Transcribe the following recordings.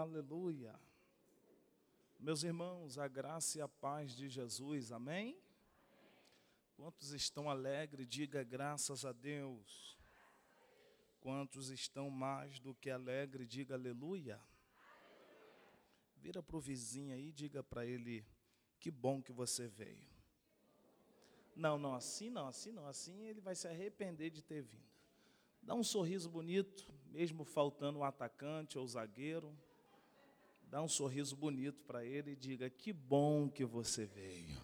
Aleluia. Meus irmãos, a graça e a paz de Jesus, amém? Quantos estão alegres, diga graças a Deus. Quantos estão mais do que alegres, diga aleluia. Vira para o vizinho aí e diga para ele, que bom que você veio. Não, assim ele vai se arrepender de ter vindo. Dá um sorriso bonito, mesmo faltando um atacante ou zagueiro. Dá um sorriso bonito para ele e diga, que bom que você veio.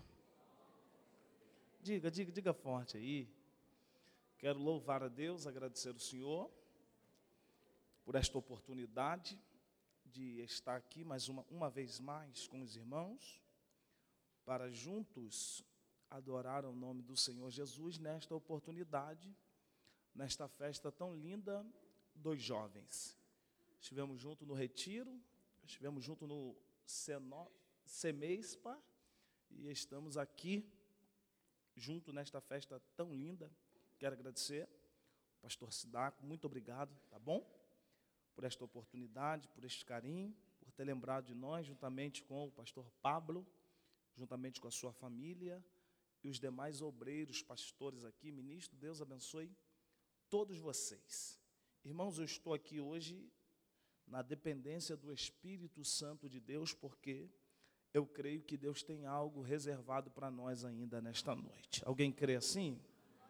Diga forte aí. Quero louvar a Deus, agradecer ao Senhor por esta oportunidade de estar aqui mais uma vez mais com os irmãos, para juntos adorar o nome do Senhor Jesus nesta oportunidade, nesta festa tão linda dos jovens. Estivemos juntos no retiro, estivemos juntos no Semespa e estamos aqui junto nesta festa tão linda. Quero agradecer ao pastor Sidaco, muito obrigado, tá bom? Por esta oportunidade, por este carinho, por ter lembrado de nós, juntamente com o pastor Pablo, juntamente com a sua família e os demais obreiros, pastores aqui, ministro, Deus abençoe todos vocês. Irmãos, eu estou aqui hoje na dependência do Espírito Santo de Deus, porque eu creio que Deus tem algo reservado para nós ainda nesta noite. Alguém crê assim?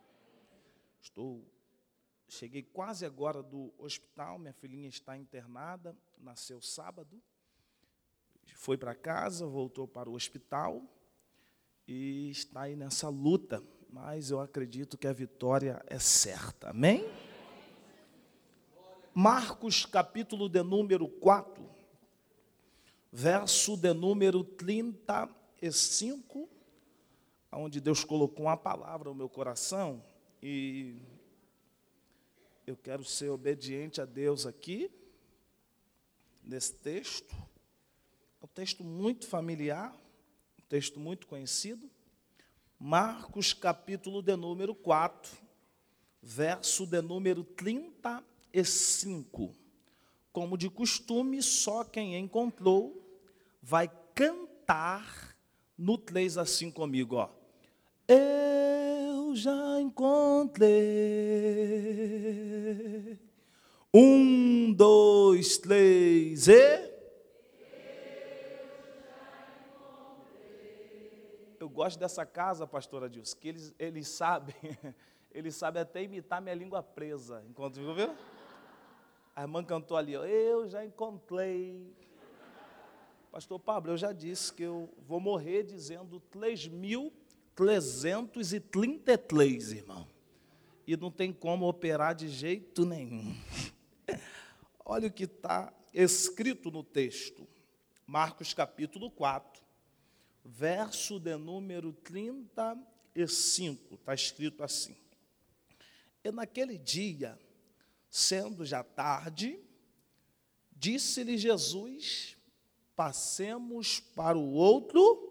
Cheguei quase agora do hospital, minha filhinha está internada, nasceu sábado, foi para casa, voltou para o hospital e está aí nessa luta, mas eu acredito que a vitória é certa, amém? Marcos, capítulo de número 4, verso de número 35, onde Deus colocou uma palavra no meu coração, e eu quero ser obediente a Deus aqui, nesse texto. É um texto muito familiar, um texto muito conhecido. Marcos, capítulo de número 4, verso de número 35. Como de costume, só quem encontrou vai cantar no 3 assim comigo, ó. Eu já encontrei. 1, 2, 3 e... Eu gosto dessa casa, pastora Dilson, que eles sabem até imitar minha língua presa, enquanto viu? A irmã cantou ali, ó, eu já encontrei. Pastor Pablo, eu já disse que eu vou morrer dizendo 3.333, irmão. E não tem como operar de jeito nenhum. Olha o que está escrito no texto. Marcos capítulo 4, verso de número 35. Está escrito assim. E naquele dia, sendo já tarde, disse-lhe Jesus, passemos para o outro.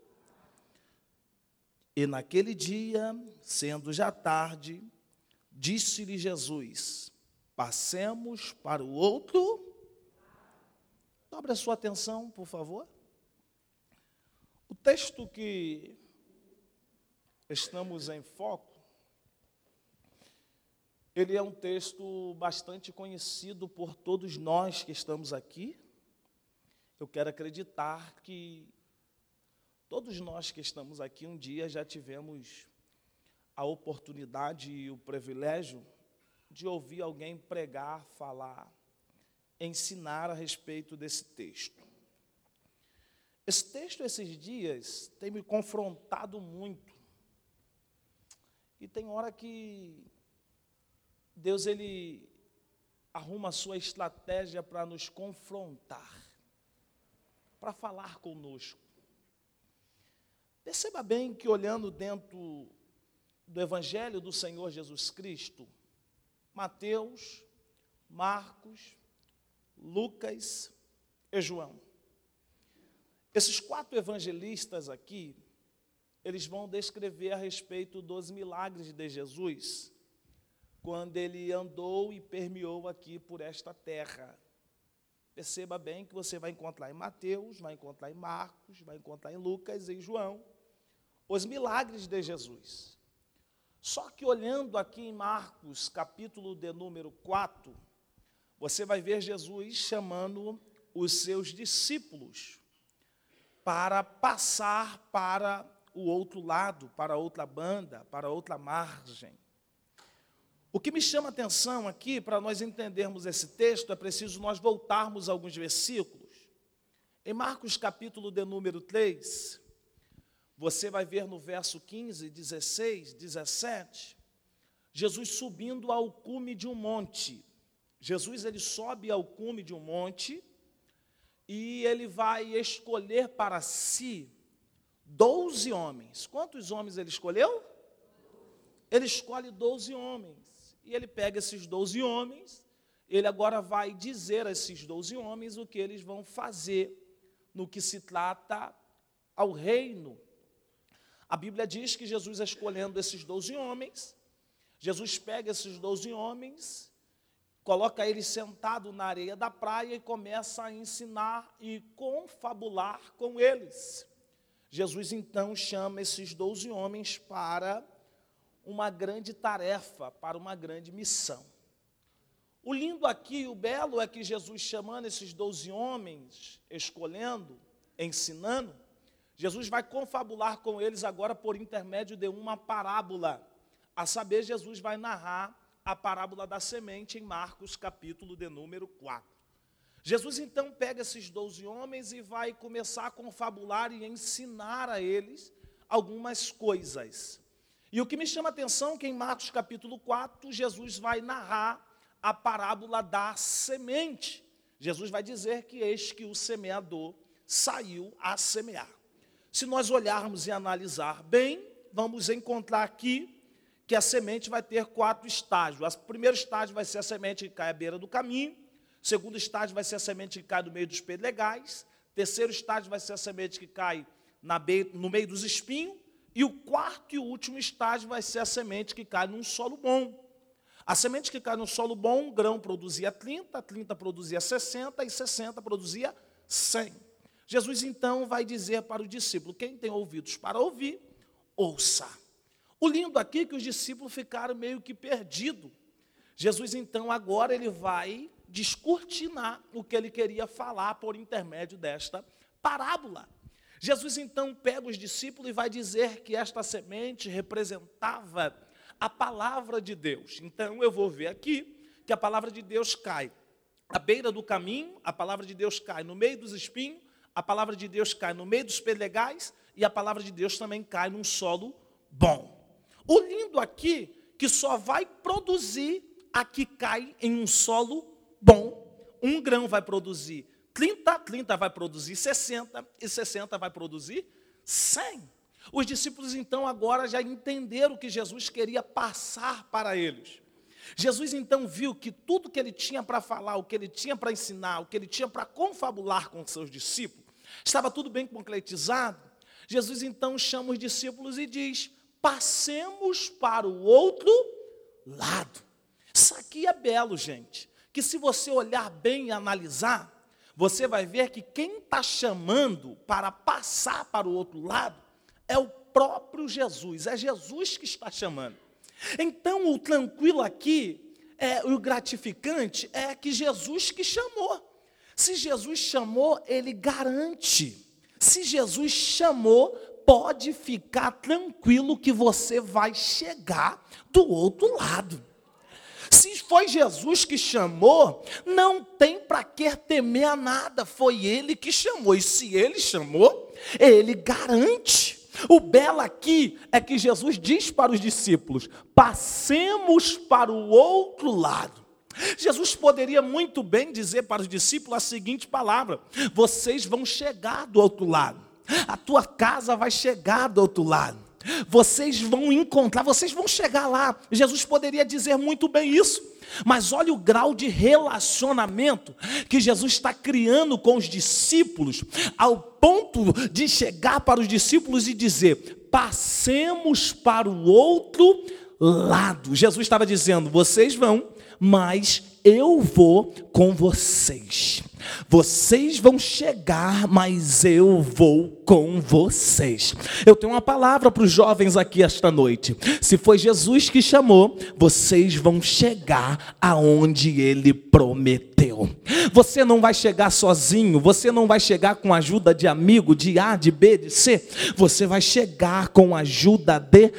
E naquele dia, sendo já tarde, disse-lhe Jesus, passemos para o outro. Dobre a sua atenção, por favor. O texto que estamos em foco, ele é um texto bastante conhecido por todos nós que estamos aqui. Eu quero acreditar que todos nós que estamos aqui um dia já tivemos a oportunidade e o privilégio de ouvir alguém pregar, falar, ensinar a respeito desse texto. Esse texto, esses dias, tem me confrontado muito. E tem hora que Deus, ele arruma a sua estratégia para nos confrontar, para falar conosco. Perceba bem que olhando dentro do Evangelho do Senhor Jesus Cristo, Mateus, Marcos, Lucas e João. Esses 4 evangelistas aqui, eles vão descrever a respeito dos milagres de Jesus, quando ele andou e permeou aqui por esta terra. Perceba bem que você vai encontrar em Mateus, vai encontrar em Marcos, vai encontrar em Lucas e em João os milagres de Jesus. Só que olhando aqui em Marcos, capítulo de número 4, você vai ver Jesus chamando os seus discípulos para passar para o outro lado, para outra banda, para outra margem. O que me chama a atenção aqui, para nós entendermos esse texto, é preciso nós voltarmos a alguns versículos. Em Marcos, capítulo de número 3, você vai ver no verso 15, 16, 17, Jesus subindo ao cume de um monte. Jesus, ele sobe ao cume de um monte e ele vai escolher para si 12 homens. Quantos homens ele escolheu? Ele escolhe 12 homens. E ele pega esses 12 homens, ele agora vai dizer a esses 12 homens o que eles vão fazer no que se trata ao reino. A Bíblia diz que Jesus, escolhendo esses 12 homens, Jesus pega esses 12 homens, coloca eles sentados na areia da praia e começa a ensinar e confabular com eles. Jesus, então, chama esses 12 homens para uma grande tarefa, para uma grande missão. O lindo aqui, o belo, é que Jesus, chamando esses 12 homens, escolhendo, ensinando, Jesus vai confabular com eles agora por intermédio de uma parábola. A saber, Jesus vai narrar a parábola da semente em Marcos, capítulo de número 4. Jesus, então, pega esses 12 homens e vai começar a confabular e ensinar a eles algumas coisas. E o que me chama a atenção é que em Marcos capítulo 4, Jesus vai narrar a parábola da semente. Jesus vai dizer que eis que o semeador saiu a semear. Se nós olharmos e analisar bem, vamos encontrar aqui que a semente vai ter 4 estágios. O primeiro estágio vai ser a semente que cai à beira do caminho. O segundo estágio vai ser a semente que cai no meio dos pedregais. O terceiro estágio vai ser a semente que cai no meio dos espinhos. E o quarto e último estágio vai ser a semente que cai num solo bom. A semente que cai num solo bom, um grão produzia 30, 30 produzia 60 e 60 produzia 100. Jesus, então, vai dizer para o discípulo, quem tem ouvidos para ouvir, ouça. O lindo aqui é que os discípulos ficaram meio que perdidos. Jesus, então, agora ele vai descortinar o que ele queria falar por intermédio desta parábola. Jesus, então, pega os discípulos e vai dizer que esta semente representava a palavra de Deus. Então, eu vou ver aqui que a palavra de Deus cai à beira do caminho, a palavra de Deus cai no meio dos espinhos, a palavra de Deus cai no meio dos pedregais e a palavra de Deus também cai num solo bom. O lindo aqui que só vai produzir a que cai em um solo bom. Um grão vai produzir 30, 30 vai produzir 60 e 60 vai produzir 100. Os discípulos, então, agora já entenderam o que Jesus queria passar para eles. Jesus, então, viu que tudo que ele tinha para falar, o que ele tinha para ensinar, o que ele tinha para confabular com seus discípulos, estava tudo bem concretizado. Jesus, então, chama os discípulos e diz, passemos para o outro lado. Isso aqui é belo, gente, que se você olhar bem e analisar, você vai ver que quem está chamando para passar para o outro lado é o próprio Jesus, é Jesus que está chamando. Então, o tranquilo aqui, o gratificante, é que Jesus que chamou. Se Jesus chamou, ele garante. Se Jesus chamou, pode ficar tranquilo que você vai chegar do outro lado. Se foi Jesus que chamou, não tem para que temer a nada, foi ele que chamou. E se ele chamou, ele garante. O belo aqui é que Jesus diz para os discípulos, passemos para o outro lado. Jesus poderia muito bem dizer para os discípulos a seguinte palavra, vocês vão chegar do outro lado, a tua casa vai chegar do outro lado. Vocês vão encontrar, vocês vão chegar lá. Jesus poderia dizer muito bem isso, mas olha o grau de relacionamento que Jesus está criando com os discípulos, ao ponto de chegar para os discípulos e dizer, passemos para o outro lado. Jesus estava dizendo, vocês vão, mas eu vou com vocês. Vocês vão chegar, mas eu vou com vocês. Eu tenho uma palavra para os jovens aqui esta noite. Se foi Jesus que chamou, vocês vão chegar aonde Ele prometeu. Você não vai chegar sozinho, você não vai chegar com a ajuda de amigo, de A, de B, de C. Você vai chegar com a ajuda de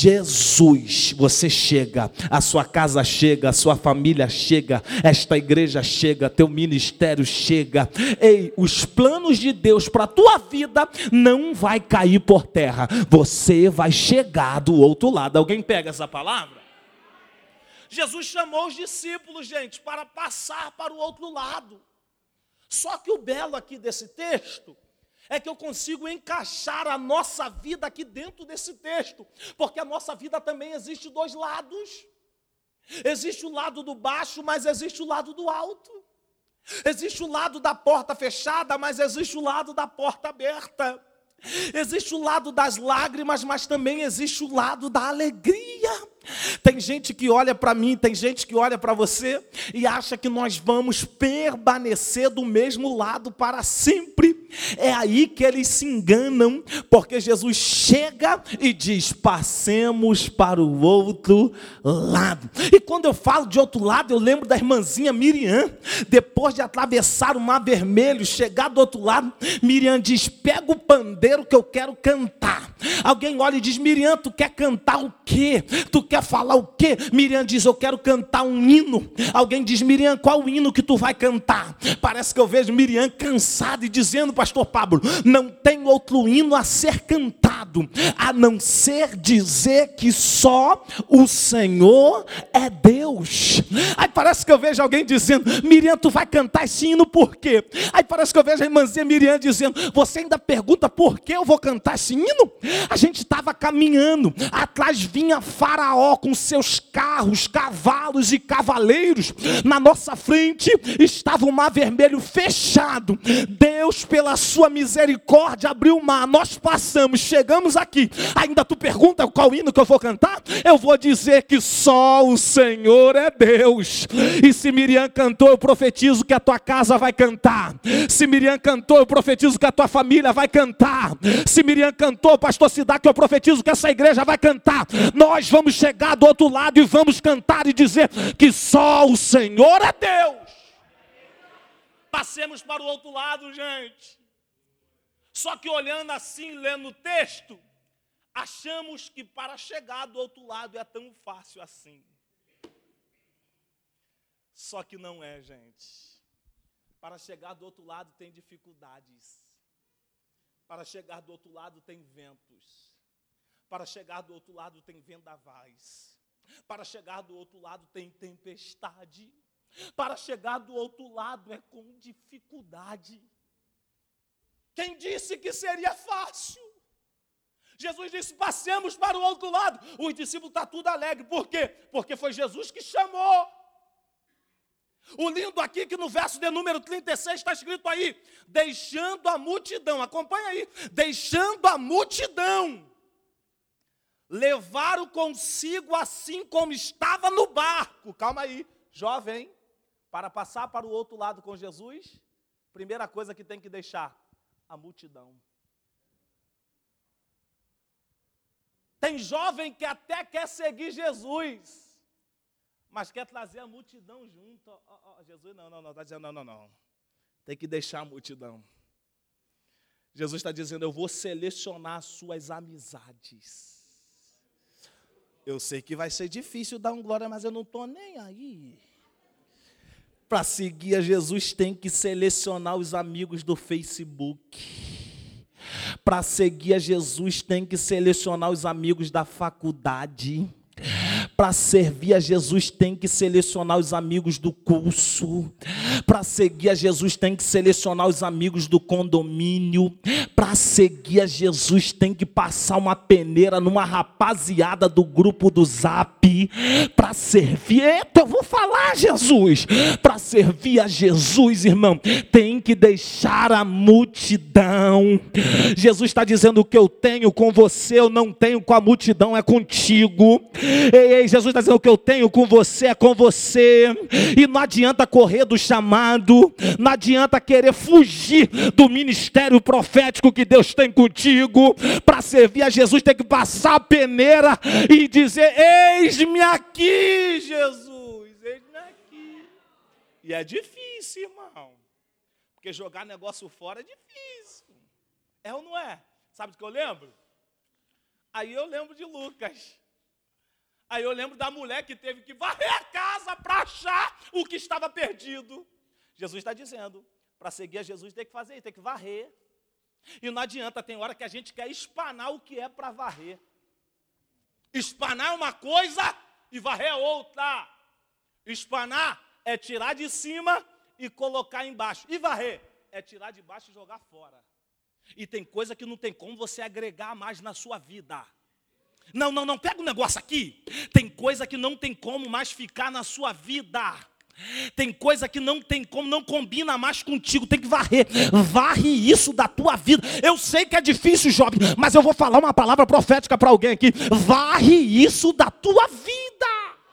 Jesus. Você chega, a sua casa chega, a sua família chega, esta igreja chega, teu ministério chega. Ei, os planos de Deus para a tua vida não vai cair por terra. Você vai chegar do outro lado. Alguém pega essa palavra? Jesus chamou os discípulos, gente, para passar para o outro lado. Só que o belo aqui desse texto é que eu consigo encaixar a nossa vida aqui dentro desse texto, porque a nossa vida também existe dois lados. Existe o lado do baixo, mas existe o lado do alto. Existe o lado da porta fechada, mas existe o lado da porta aberta. Existe o lado das lágrimas, mas também existe o lado da alegria. Tem gente que olha para mim, tem gente que olha para você e acha que nós vamos permanecer do mesmo lado para sempre. É aí que eles se enganam, porque Jesus chega e diz: passemos para o outro lado. E quando eu falo de outro lado, eu lembro da irmãzinha Miriam. Depois de atravessar o Mar Vermelho, chegar do outro lado, Miriam diz: pega o pandeiro que eu quero cantar. Alguém olha e diz: Miriam, tu quer cantar o quê? Tu quer falar o quê? Miriam diz: eu quero cantar um hino. Alguém diz: Miriam, qual o hino que tu vai cantar? Parece que eu vejo Miriam cansada e dizendo: pastor Pablo, não tem outro hino a ser cantado, a não ser dizer que só o Senhor é Deus. Aí parece que eu vejo alguém dizendo: Miriam, tu vai cantar esse hino por quê? Aí parece que eu vejo a irmãzinha Miriam dizendo: você ainda pergunta por que eu vou cantar esse hino? A gente estava caminhando, atrás vinha Faraó com seus carros, cavalos e cavaleiros. Na nossa frente estava o Mar Vermelho fechado. Deus, pela sua misericórdia, abriu o mar. Nós passamos, chegamos aqui. Ainda tu pergunta qual hino que eu vou cantar? Eu vou dizer que só o Senhor é Deus. E se Miriam cantou, eu profetizo que a tua casa vai cantar. Se Miriam cantou, eu profetizo que a tua família vai cantar. Se Miriam cantou, pastor Sidak, eu profetizo que essa igreja vai cantar. Nós vamos chegar do outro lado e vamos cantar e dizer que só o Senhor é Deus. Passemos para o outro lado, gente. Só que olhando assim, lendo o texto, achamos que para chegar do outro lado é tão fácil assim. Só que não é, gente. Para chegar do outro lado tem dificuldades. Para chegar do outro lado tem ventos. Para chegar do outro lado tem vendavais. Para chegar do outro lado tem tempestade. Para chegar do outro lado é com dificuldade. Quem disse que seria fácil? Jesus disse: passemos para o outro lado. Os discípulos estão tudo alegres. Por quê? Porque foi Jesus que chamou. O lindo aqui que no verso de número 36 está escrito aí: deixando a multidão, acompanha aí, deixando a multidão, levaram consigo assim como estava no barco. Calma aí, jovem, para passar para o outro lado com Jesus, primeira coisa que tem que deixar, a multidão. Tem jovem que até quer seguir Jesus, mas quer trazer a multidão junto. Jesus, não, está dizendo, não. Tem que deixar a multidão. Jesus está dizendo: eu vou selecionar as suas amizades. Eu sei que vai ser difícil dar um glória, mas eu não estou nem aí. Para seguir a Jesus tem que selecionar os amigos do Facebook. Para seguir a Jesus tem que selecionar os amigos da faculdade. Para servir a Jesus tem que selecionar os amigos do curso. Para seguir a Jesus tem que selecionar os amigos do condomínio. Para seguir a Jesus tem que passar uma peneira numa rapaziada do grupo do Zap. Para servir, eita, eu vou falar, Jesus. Para servir a Jesus, irmão, tem que deixar a multidão. Jesus está dizendo: o que eu tenho com você, eu não tenho com a multidão, é contigo. Ei, Jesus está dizendo: o que eu tenho com você é com você. E não adianta correr do chamado, não adianta querer fugir do ministério profético que Deus tem contigo. Para servir a Jesus tem que passar a peneira e dizer: eis-me aqui, Jesus, eis-me aqui. E é difícil, irmão, porque jogar negócio fora é difícil. É ou não é? Sabe do que eu lembro? Aí eu lembro de Lucas. Aí eu lembro da mulher que teve que varrer a casa para achar o que estava perdido. Jesus está dizendo: para seguir a Jesus tem que fazer isso, tem que varrer. E não adianta, tem hora que a gente quer espanar o que é para varrer. Espanar é uma coisa e varrer é outra. Espanar é tirar de cima e colocar embaixo. E varrer é tirar de baixo e jogar fora. E tem coisa que não tem como você agregar mais na sua vida. Não, pega um negócio aqui. Tem coisa que não tem como mais ficar na sua vida. Tem coisa que não tem como, não combina mais contigo. Tem que varrer. Varre isso da tua vida. Eu sei que é difícil, jovem, mas eu vou falar uma palavra profética para alguém aqui. Varre isso da tua vida.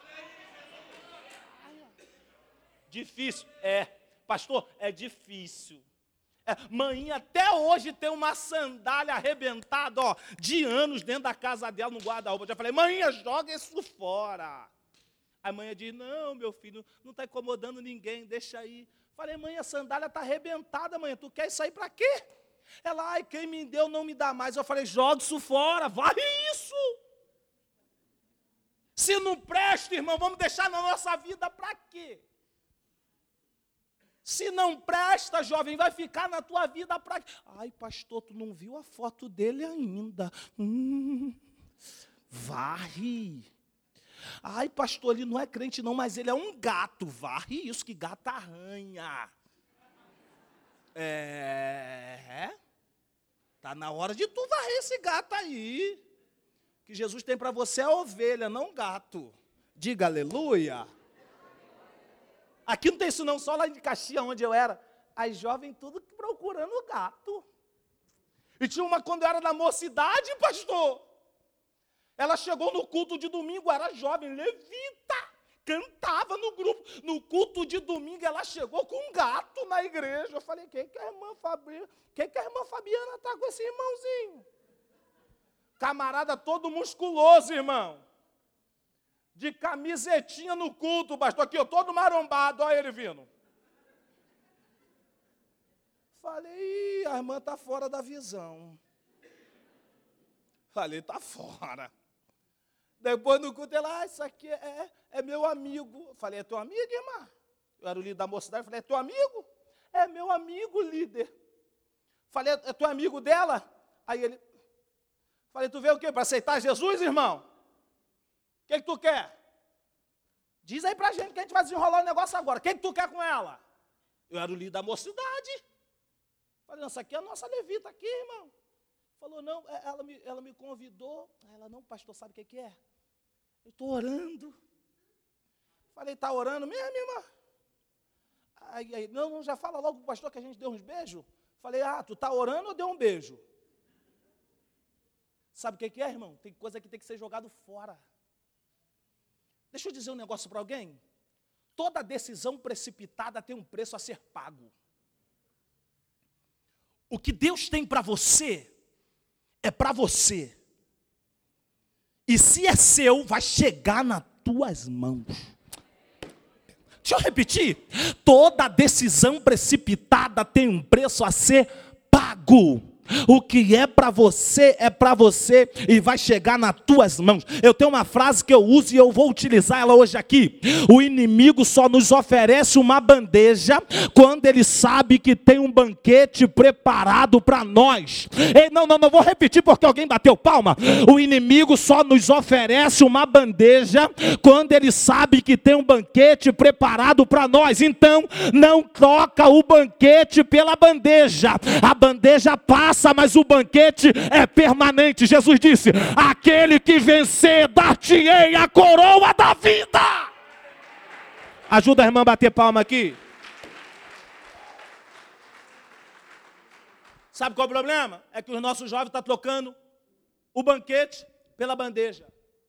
Difícil? É. Pastor, é difícil. Mãe até hoje tem uma sandália arrebentada, de anos dentro da casa dela, no guarda-roupa. Eu já falei: mãe, joga isso fora. A mãe diz: não, meu filho, não está incomodando ninguém, deixa aí. Falei: mãe, a sandália está arrebentada, mãe, tu quer isso aí para quê? Ela: ai, quem me deu não me dá mais. Eu falei: joga isso fora, varre isso. Se não presta, irmão, vamos deixar na nossa vida para quê? Se não presta, jovem, vai ficar na tua vida para quê? Ai, pastor, tu não viu a foto dele ainda. Varre. Ai, pastor, ele não é crente não, mas ele é um gato. Varre isso, que gato arranha. Tá na hora de tu varrer esse gato aí. Que Jesus tem para você é ovelha, não gato. Diga aleluia. Aqui não tem isso não, só lá em Caxias, onde eu era. As jovens tudo procurando gato. E tinha uma quando eu era na mocidade, pastor. Ela chegou no culto de domingo, era jovem, levita. Cantava no grupo. No culto de domingo, ela chegou com um gato na igreja. Eu falei: quem que a irmã Fabiana está com esse irmãozinho? Camarada todo musculoso, irmão. De camisetinha no culto, pastor, aqui, todo marombado, olha ele vindo. Falei: a irmã está fora da visão. Falei: está fora. Depois no culto, ela: isso aqui é meu amigo. Falei: é teu amigo, irmã? Eu era o líder da mocidade, falei: é teu amigo? É meu amigo, líder. Falei: é teu amigo dela? Aí ele, falei: tu veio o quê? Para aceitar Jesus, irmão? O que tu quer? Diz aí pra gente que a gente vai desenrolar o negócio agora. O que tu quer com ela? Eu era o líder da mocidade. Falei: não, essa aqui é a nossa levita aqui, irmão. Falou: não, ela me convidou. Ela: não, pastor, sabe o que é? Eu estou orando. Falei: está orando mesmo, irmã? Aí, não, já fala logo para o pastor que a gente deu uns beijos. Falei: tu está orando ou deu um beijo? Sabe o que é, irmão? Tem coisa que tem que ser jogado fora. Deixa eu dizer um negócio para alguém. Toda decisão precipitada tem um preço a ser pago. O que Deus tem para você é para você. E se é seu, vai chegar nas tuas mãos. Deixa eu repetir. Toda decisão precipitada tem um preço a ser pago. O que é para você e vai chegar nas tuas mãos. Eu tenho uma frase que eu uso e eu vou utilizar ela hoje aqui. O inimigo só nos oferece uma bandeja quando ele sabe que tem um banquete preparado para nós. Ei, não, vou repetir porque alguém bateu palma. O inimigo só nos oferece uma bandeja quando ele sabe que tem um banquete preparado para nós. Então, não troca o banquete pela bandeja. A bandeja passa, mas o banquete é permanente. Jesus disse: aquele que vencer, dar-te-ei a coroa da vida. Ajuda a irmã a bater palma aqui. Sabe qual é o problema? É que os nossos jovens estão trocando o banquete pela bandeja.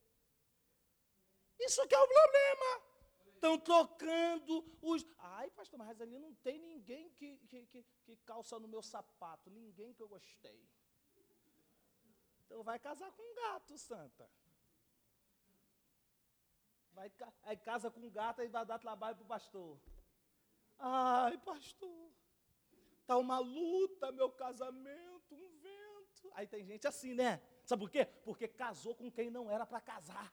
Isso que é o problema. Estão trocando os... Ai, pastor, mas ali não tem ninguém que calça no meu sapato. Ninguém que eu gostei. Então vai casar com um gato, santa. Aí casa com um gato e vai dar trabalho para o pastor. Ai, pastor, está uma luta meu casamento, um vento. Aí tem gente assim, né? Sabe por quê? Porque casou com quem não era para casar.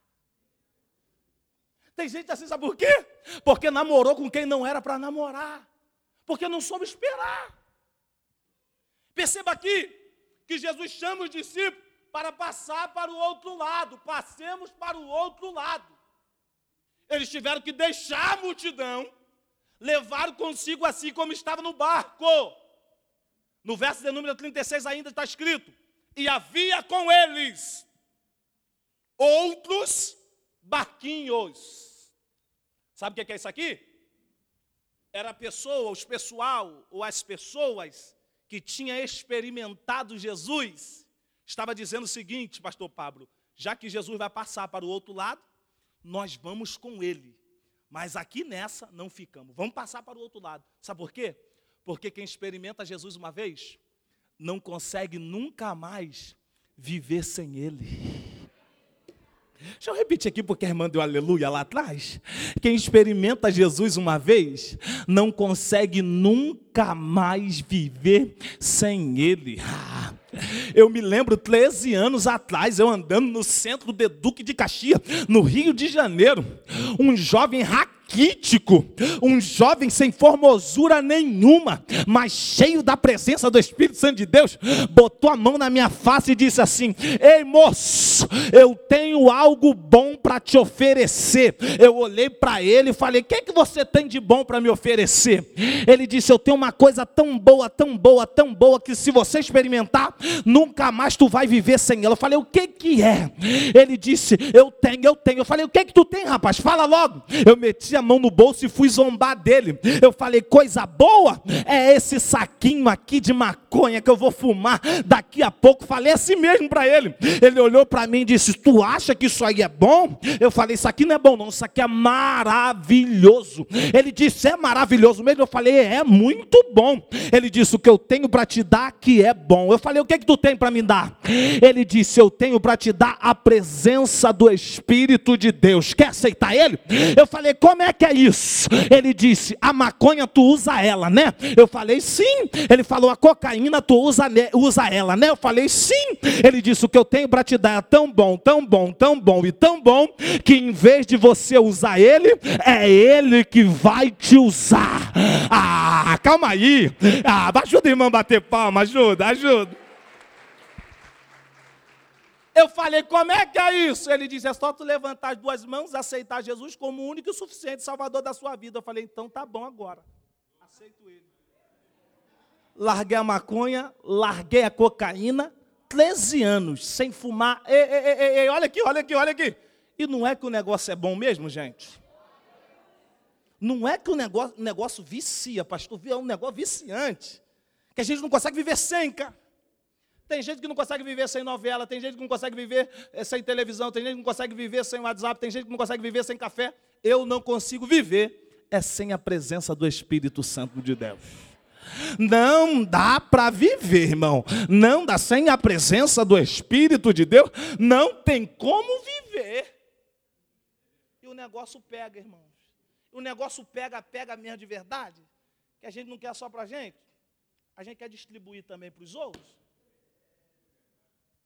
Tem gente assim, sabe por quê? Porque namorou com quem não era para namorar. Porque não soube esperar. Perceba aqui que Jesus chama os discípulos para passar para o outro lado. Passemos para o outro lado. Eles tiveram que deixar a multidão, levaram consigo assim como estava no barco. No verso de número 36 ainda está escrito: e havia com eles outros barquinhos. Sabe o que é isso aqui? Era a pessoa, os pessoal, ou as pessoas que tinham experimentado Jesus, estava dizendo o seguinte, pastor Pablo: já que Jesus vai passar para o outro lado, nós vamos com ele. Mas aqui nessa não ficamos. Vamos passar para o outro lado. Sabe por quê? Porque quem experimenta Jesus uma vez, não consegue nunca mais viver sem ele. Deixa eu repetir aqui porque a irmã deu aleluia lá atrás. Quem experimenta Jesus uma vez, não consegue nunca mais viver sem ele. Eu me lembro 13 anos atrás, eu andando no centro do Duque de Caxias, no Rio de Janeiro, um jovem raquítico, um jovem sem formosura nenhuma, mas cheio da presença do Espírito Santo de Deus, botou a mão na minha face e disse assim: ei moço, eu tenho algo bom para te oferecer. Eu olhei para ele e falei: o que é que você tem de bom para me oferecer? Ele disse: eu tenho uma coisa tão boa, tão boa, tão boa, que se você experimentar, nunca mais tu vai viver sem ela. Eu falei: o que que é? Ele disse: eu tenho. Eu falei: o que que tu tem, rapaz? Fala logo. Eu meti a mão no bolso e fui zombar dele. Eu falei: coisa boa é esse saquinho aqui de maconha que eu vou fumar daqui a pouco. Falei assim mesmo para ele. Ele olhou para mim e disse: tu acha que isso aí é bom? Eu falei: isso aqui não é bom não, isso aqui é maravilhoso. Ele disse: é maravilhoso mesmo? Eu falei: é muito bom. Ele disse: o que eu tenho para te dar que é bom. Eu falei: o que tu tem para me dar? Ele disse: eu tenho para te dar a presença do Espírito de Deus. Quer aceitar ele? Eu falei: como é que é isso? Ele disse: a maconha tu usa ela, né? Eu falei: sim. Ele falou: a cocaína tu usa ela, né? Eu falei: sim. Ele disse: o que eu tenho para te dar é tão bom, tão bom, tão bom e tão bom, que em vez de você usar ele, é ele que vai te usar. Ah, calma aí. Ajuda o irmão a bater palma, ajuda. Eu falei: como é que é isso? Ele disse: é só tu levantar as duas mãos, aceitar Jesus como o único e suficiente Salvador da sua vida. Eu falei: então tá bom agora. Aceito ele. Larguei a maconha, larguei a cocaína, 13 anos sem fumar. Ei, olha aqui. E não é que o negócio é bom mesmo, gente? Não é que o negócio vicia, pastor, é um negócio viciante, que a gente não consegue viver sem, cara. Tem gente que não consegue viver sem novela, tem gente que não consegue viver sem televisão, tem gente que não consegue viver sem WhatsApp, tem gente que não consegue viver sem café. Eu não consigo viver sem a presença do Espírito Santo de Deus. Não dá para viver, irmão. Não dá sem a presença do Espírito de Deus. Não tem como viver. E o negócio pega, irmãos. O negócio pega mesmo de verdade. Que a gente não quer só para a gente. A gente quer distribuir também para os outros.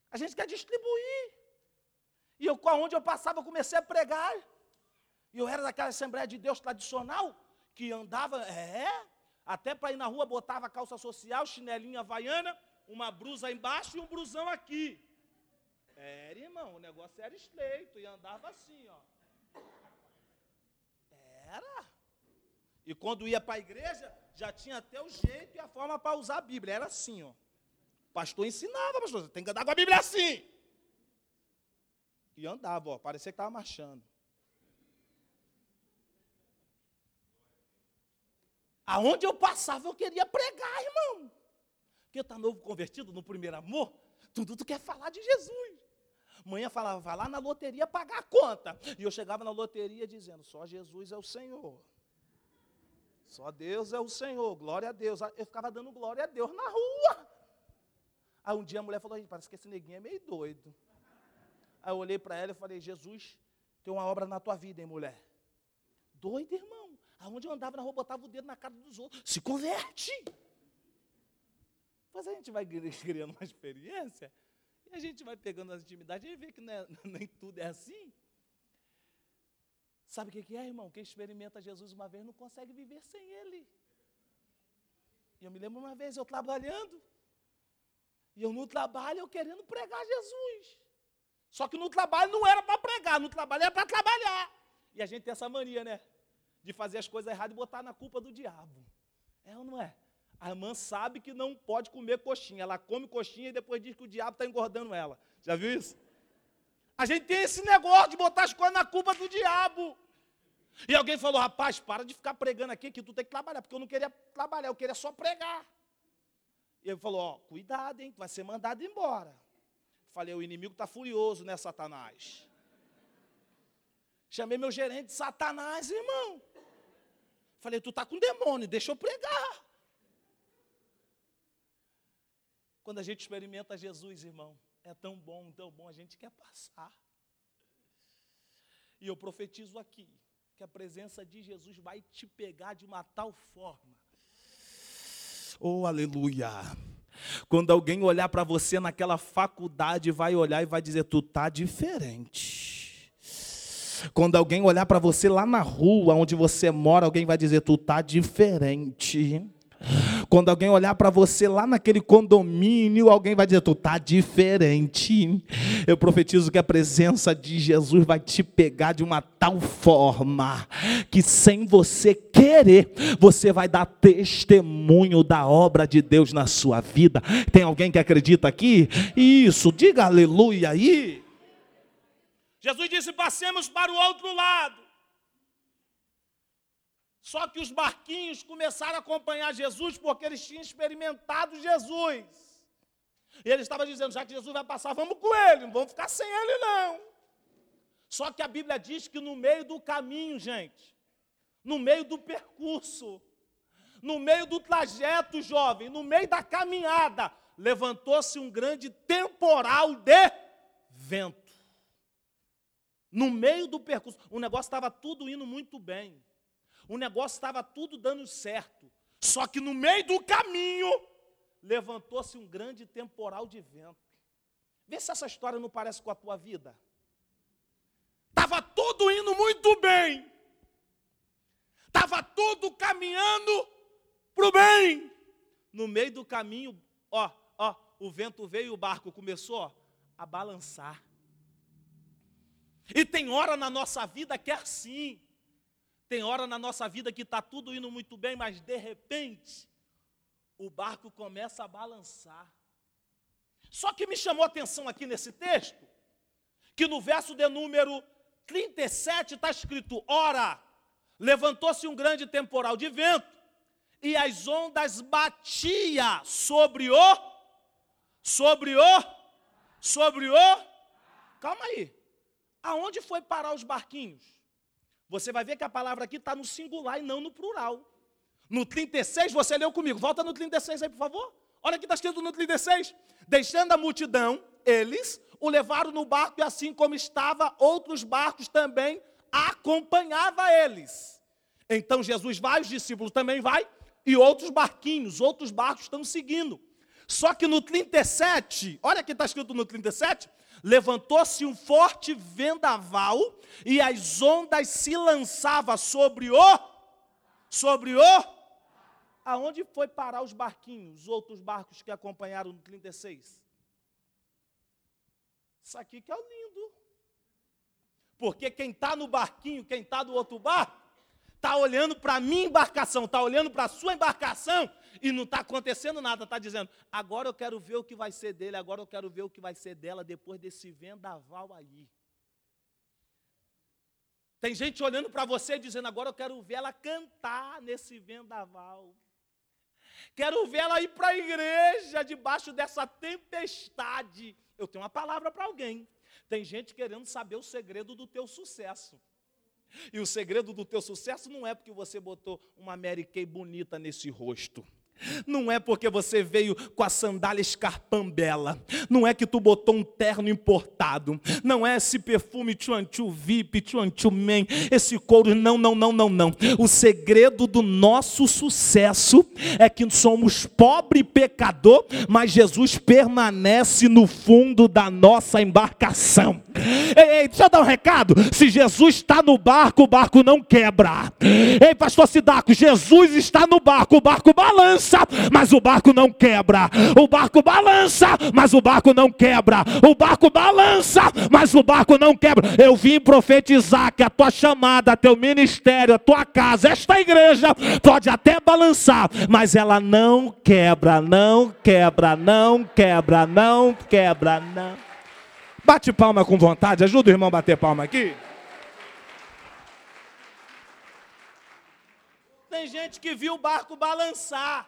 A gente quer distribuir. E eu, onde eu passava, eu comecei a pregar. E eu era daquela Assembleia de Deus tradicional, que andava, até para ir na rua, botava calça social, chinelinha havaiana, uma blusa embaixo e um brusão aqui. Era, irmão, o negócio era estreito, e andava assim, ó. Era. E quando ia para a igreja, já tinha até o jeito e a forma para usar a Bíblia. Era assim, ó. O pastor ensinava, pastor, você tem que andar com a Bíblia assim. E andava, ó, parecia que estava marchando. Aonde eu passava, eu queria pregar, irmão. Porque está novo convertido no primeiro amor, tudo tu quer falar de Jesus. Manhã falava, vai lá na loteria pagar a conta. E eu chegava na loteria dizendo, só Jesus é o Senhor. Só Deus é o Senhor, glória a Deus. Eu ficava dando glória a Deus na rua. Aí um dia a mulher falou, parece que esse neguinho é meio doido. Aí eu olhei para ela e falei, Jesus, tem uma obra na tua vida, hein, mulher? Doido, irmão. Aonde eu andava na rua, botava o dedo na cara dos outros. Se converte. Mas a gente vai criando uma experiência, e a gente vai pegando as intimidades, e vê que nem tudo é assim. Sabe o que é, irmão? Quem experimenta Jesus uma vez não consegue viver sem Ele. E eu me lembro uma vez, eu trabalhando, e eu no trabalho, eu querendo pregar Jesus. Só que no trabalho não era para pregar, no trabalho era para trabalhar. E a gente tem essa mania, né? De fazer as coisas erradas e botar na culpa do diabo. É ou não é? A irmã sabe que não pode comer coxinha. Ela come coxinha e depois diz que o diabo está engordando ela. Já viu isso? A gente tem esse negócio de botar as coisas na culpa do diabo. E alguém falou, rapaz, para de ficar pregando aqui que tu tem que trabalhar. Porque eu não queria trabalhar, eu queria só pregar. E ele falou, ó, cuidado, hein, tu vai ser mandado embora. Falei, o inimigo está furioso, né, Satanás? Chamei meu gerente de Satanás, irmão. Falei, tu está com demônio, deixa eu pregar. Quando a gente experimenta Jesus, irmão, é tão bom, a gente quer passar. E eu profetizo aqui, que a presença de Jesus vai te pegar de uma tal forma. Oh, aleluia. Quando alguém olhar para você naquela faculdade, vai olhar e vai dizer, tu tá diferente. Quando alguém olhar para você lá na rua onde você mora, alguém vai dizer, tu tá diferente. Quando alguém olhar para você lá naquele condomínio, alguém vai dizer, tu tá diferente. Eu profetizo que a presença de Jesus vai te pegar de uma tal forma, que sem você querer, você vai dar testemunho da obra de Deus na sua vida. Tem alguém que acredita aqui? Isso, diga aleluia aí. Jesus disse, passemos para o outro lado. Só que os barquinhos começaram a acompanhar Jesus porque eles tinham experimentado Jesus. E ele estava dizendo, já que Jesus vai passar, vamos com ele, não vamos ficar sem ele não. Só que a Bíblia diz que no meio do caminho, gente, no meio do percurso, no meio do trajeto, jovem, no meio da caminhada, levantou-se um grande temporal de vento. No meio do percurso, o negócio estava tudo indo muito bem. O negócio estava tudo dando certo. Só que no meio do caminho, levantou-se um grande temporal de vento. Vê se essa história não parece com a tua vida. Estava tudo indo muito bem. Estava tudo caminhando para o bem. No meio do caminho, o vento veio e o barco começou a balançar. E tem hora na nossa vida que é assim. Tem hora na nossa vida que está tudo indo muito bem, mas de repente, o barco começa a balançar. Só que me chamou a atenção aqui nesse texto, que no verso de número 37 está escrito, ora, levantou-se um grande temporal de vento, e as ondas batiam sobre o, calma aí, aonde foi parar os barquinhos? Você vai ver que a palavra aqui está no singular e não no plural. No 36, você leu comigo. Volta no 36 aí, por favor. Olha o que está escrito no 36. Deixando a multidão, eles o levaram no barco e assim como estava, outros barcos também acompanhavam eles. Então Jesus vai, os discípulos também vai, e outros barcos estão seguindo. Só que no 37, olha o que está escrito no 37, levantou-se um forte vendaval e as ondas se lançavam sobre o... Aonde foi parar os barquinhos, os outros barcos que acompanharam no 36? Isso aqui que é o lindo. Porque quem está no barquinho, quem está do outro barco, está olhando para a minha embarcação, está olhando para a sua embarcação e não está acontecendo nada, está dizendo, agora eu quero ver o que vai ser dele, agora eu quero ver o que vai ser dela depois desse vendaval aí. Tem gente olhando para você e dizendo, agora eu quero ver ela cantar nesse vendaval. Quero ver ela ir para a igreja debaixo dessa tempestade. Eu tenho uma palavra para alguém. Tem gente querendo saber o segredo do teu sucesso. E o segredo do teu sucesso não é porque você botou uma Mary Kay bonita nesse rosto. Não é porque você veio com a sandália escarpambela. Não é que tu botou um terno importado. Não é esse perfume tchuanchu VIP, tchuanchu man, esse couro. Não. O segredo do nosso sucesso é que somos pobre e pecador, mas Jesus permanece no fundo da nossa embarcação. Ei, deixa eu dar um recado. Se Jesus está no barco, o barco não quebra. Ei, pastor Sidaco, Jesus está no barco, o barco balança, mas o barco não quebra. O barco balança, mas o barco não quebra. O barco balança, mas o barco não quebra. Eu vim profetizar que a tua chamada, teu ministério, a tua casa, esta igreja pode até balançar, mas ela não quebra, não quebra, não quebra, não quebra, não. Bate palma com vontade, ajuda o irmão a bater palma aqui. Tem gente que viu o barco balançar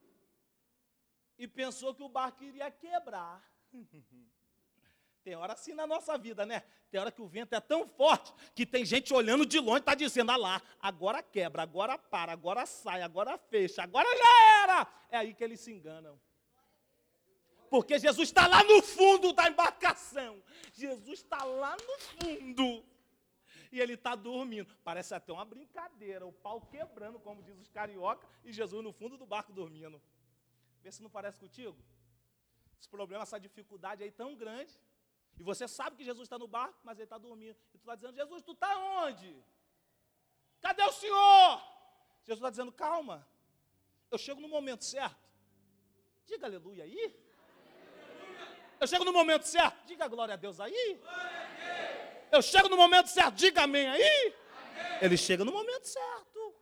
e pensou que o barco iria quebrar. Tem hora assim na nossa vida, né? Tem hora que o vento é tão forte que tem gente olhando de longe e está dizendo, lá, agora quebra, agora para, agora sai, agora fecha, agora já era. É aí que eles se enganam. Porque Jesus está lá no fundo da embarcação. Jesus está lá no fundo. E ele está dormindo. Parece até uma brincadeira. O pau quebrando, como diz os carioca, e Jesus no fundo do barco dormindo. Vê se não parece contigo. Esse problema, essa dificuldade aí tão grande. E você sabe que Jesus está no barco, mas ele está dormindo. E tu está dizendo, Jesus, tu está onde? Cadê o Senhor? Jesus está dizendo, calma. Eu chego no momento certo. Diga aleluia aí. Eu chego no momento certo, diga glória a Deus aí. Eu chego no momento certo, diga amém aí. Amém. Ele chega no momento certo.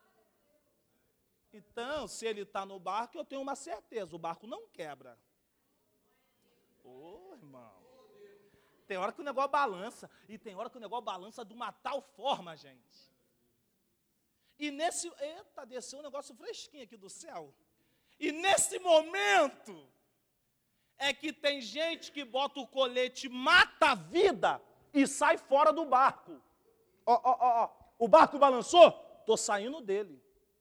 Então, se ele está no barco, eu tenho uma certeza, o barco não quebra. Ô, irmão. Tem hora que o negócio balança, e tem hora que o negócio balança de uma tal forma, gente. E nesse... Eita, desceu um negócio fresquinho aqui do céu. E nesse momento... é que tem gente que bota o colete, mata a vida e sai fora do barco. O barco balançou? Estou saindo dele.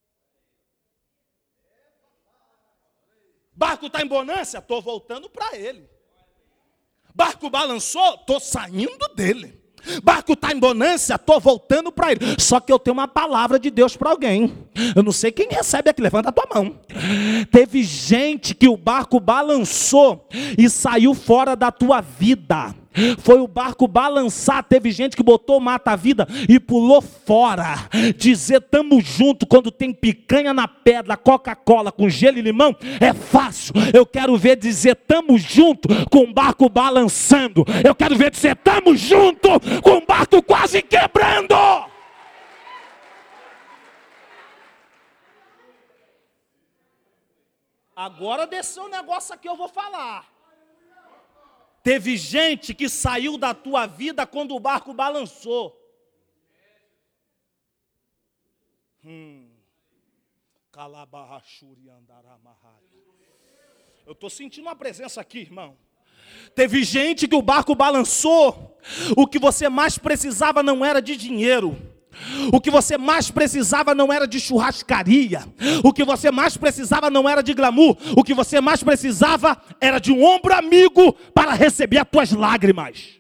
Barco está em bonança? Estou voltando para ele. Barco balançou? Estou saindo dele. Barco está em bonança, estou voltando para ele. Só que eu tenho uma palavra de Deus para alguém. Eu não sei quem recebe aqui, levanta a tua mão. Teve gente que o barco balançou e saiu fora da tua vida. Foi o barco balançar, teve gente que botou mata-vida e pulou fora. Dizer tamo junto quando tem picanha na pedra, Coca-Cola com gelo e limão, é fácil. Eu quero ver dizer tamo junto com o barco balançando. Eu quero ver dizer tamo junto com o barco quase quebrando. Agora desceu um negócio aqui, eu vou falar. Teve gente que saiu da tua vida quando o barco balançou. Eu estou sentindo uma presença aqui, irmão. Teve gente que o barco balançou. O que você mais precisava não era de dinheiro. O que você mais precisava não era de churrascaria. O que você mais precisava não era de glamour. O que você mais precisava era de um ombro amigo para receber as tuas lágrimas.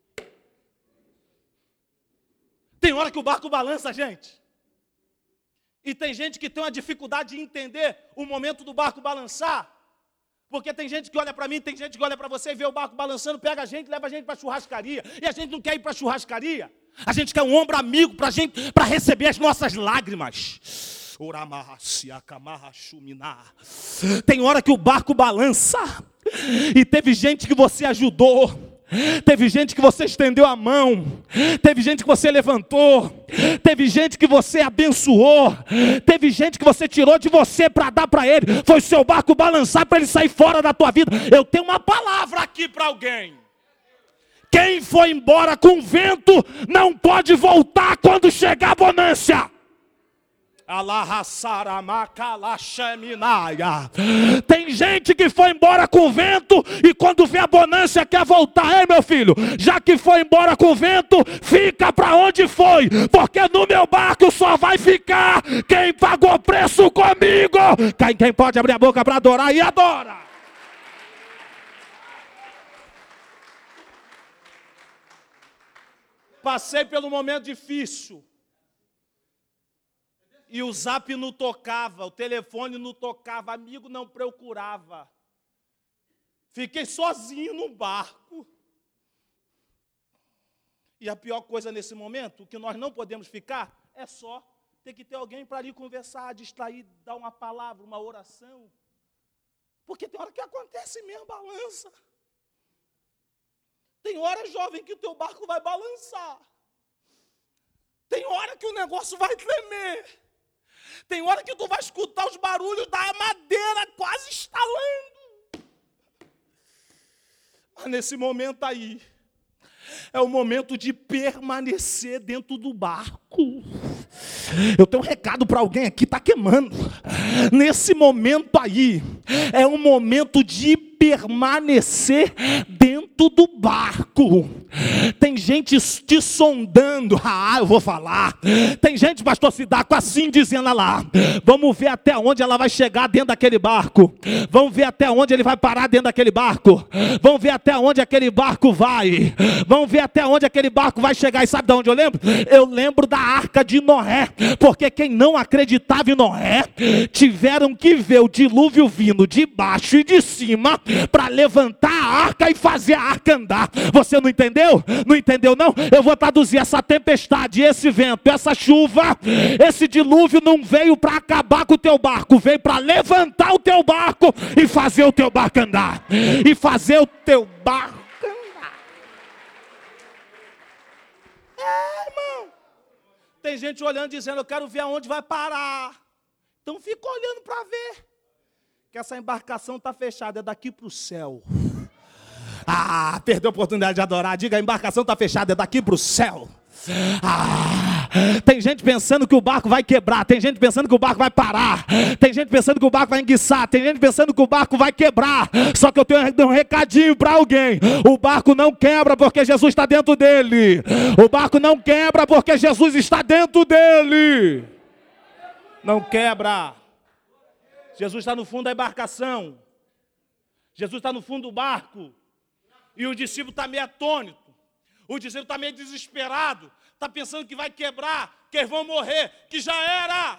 Tem hora que o barco balança, gente. E tem gente que tem uma dificuldade de entender o momento do barco balançar. Porque tem gente que olha para mim, tem gente que olha para você e vê o barco balançando, pega a gente, leva a gente para a churrascaria. E a gente não quer ir para a churrascaria. A gente quer um ombro amigo para receber as nossas lágrimas. Tem hora que o barco balança. E teve gente que você ajudou. Teve gente que você estendeu a mão, teve gente que você levantou, teve gente que você abençoou, teve gente que você tirou de você para dar para ele, foi o seu barco balançar para ele sair fora da tua vida. Eu tenho uma palavra aqui para alguém: quem foi embora com vento não pode voltar quando chegar a bonança. Tem gente que foi embora com vento e quando vê a bonança quer voltar. Ei, meu filho, já que foi embora com vento, fica para onde foi, porque no meu barco só vai ficar quem pagou preço comigo. Quem pode abrir a boca para adorar e adora. Passei pelo momento difícil. E o zap não tocava, o telefone não tocava, amigo não procurava. Fiquei sozinho no barco. E a pior coisa nesse momento, o que nós não podemos ficar, é só ter que ter alguém para ir conversar, distrair, dar uma palavra, uma oração. Porque tem hora que acontece mesmo, balança. Tem hora, jovem, que o teu barco vai balançar. Tem hora que o negócio vai tremer. Tem hora que tu vai escutar os barulhos da madeira quase estalando. Mas nesse momento aí, é o momento de permanecer dentro do barco. Eu tenho um recado para alguém aqui, está queimando. Nesse momento aí, é um momento de permanecer dentro do barco. Tem gente te sondando. Eu vou falar. Tem gente, pastor Sidaco, assim dizendo lá: vamos ver até onde ela vai chegar dentro daquele barco. Vamos ver até onde ele vai parar dentro daquele barco. Vamos ver até onde aquele barco vai. Vamos ver até onde aquele barco vai chegar. E sabe de onde eu lembro? Eu lembro da arca de Noé. Porque quem não acreditava em Noé, tiveram que ver o dilúvio vindo de baixo e de cima para levantar a arca e fazer a arca andar. Você não entendeu? Não entendeu não? Eu vou traduzir: essa tempestade, esse vento, essa chuva, esse dilúvio não veio para acabar com o teu barco, veio para levantar o teu barco e fazer o teu barco andar. E fazer o teu barco andar. Irmão. Tem gente olhando dizendo: eu quero ver aonde vai parar. Então fica olhando para ver. Que essa embarcação está fechada, é daqui para o céu. Perdeu a oportunidade de adorar. Diga: a embarcação está fechada, é daqui para o céu. Tem gente pensando que o barco vai quebrar. Tem gente pensando que o barco vai parar. Tem gente pensando que o barco vai enguiçar. Tem gente pensando que o barco vai quebrar. Só que eu tenho um recadinho para alguém: o barco não quebra porque Jesus está dentro dele. O barco não quebra porque Jesus está dentro dele. Não quebra. Jesus está no fundo da embarcação. Jesus está no fundo do barco. E o discípulo está meio atônito. O discípulo está meio desesperado. Está pensando que vai quebrar, que eles vão morrer, que já era.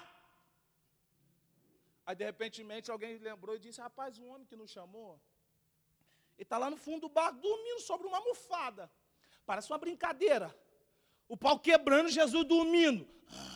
Aí, de repente, alguém lembrou e disse: rapaz, um homem que nos chamou, ele está lá no fundo do barco, dormindo sobre uma almofada. Parece uma brincadeira. O pau quebrando, Jesus dormindo.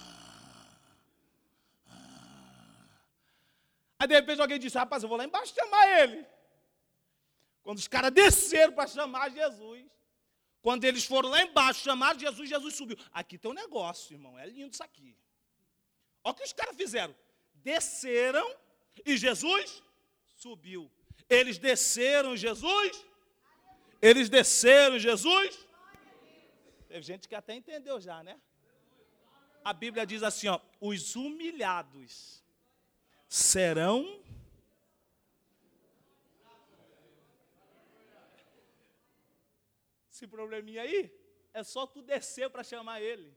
Aí, de repente, alguém disse: rapaz, eu vou lá embaixo chamar ele. Quando os caras desceram para chamar Jesus, quando eles foram lá embaixo chamar Jesus, Jesus subiu. Aqui tem um negócio, irmão, é lindo isso aqui. Olha o que os caras fizeram. Desceram e Jesus subiu. Eles desceram, Jesus. Eles desceram, Jesus. Teve gente que até entendeu já, né? A Bíblia diz assim, ó: os humilhados serão... Esse probleminha aí, é só tu descer para chamar ele.